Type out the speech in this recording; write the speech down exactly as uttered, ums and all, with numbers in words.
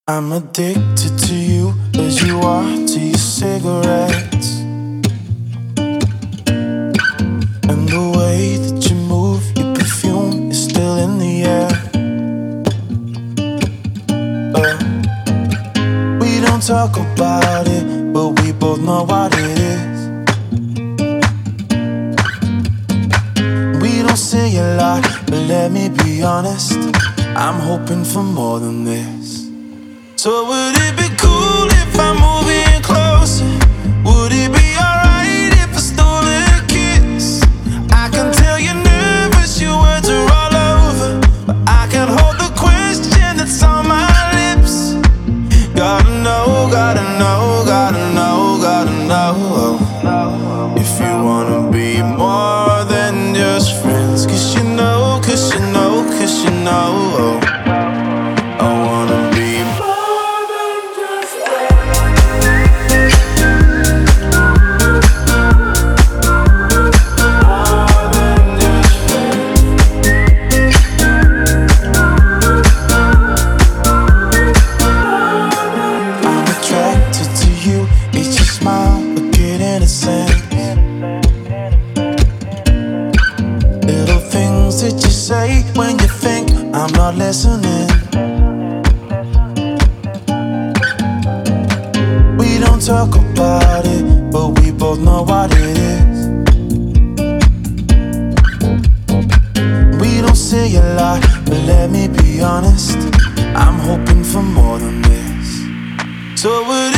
I'm addicted to you as you are to your cigarettes. And the way that you move, your perfume is still in the air. uh, We don't talk about it, but we both know what it is. We don't say a lot, but let me be honest, I'm hoping for more than this. So would it be cool if I move in closer? Would it be alright if I stole a kiss? I can tell you're nervous, your words are all over, but I can't hold the question that's on my lips. Gotta know, gotta know, gotta know, gotta know if you wanna be more than just friends. Cause you know, cause you know, cause you know I wanna be little things that you say when you think I'm not listening. We don't talk about it, but we both know what it is. We don't say a lot, but let me be honest, I'm hoping for more than this. So would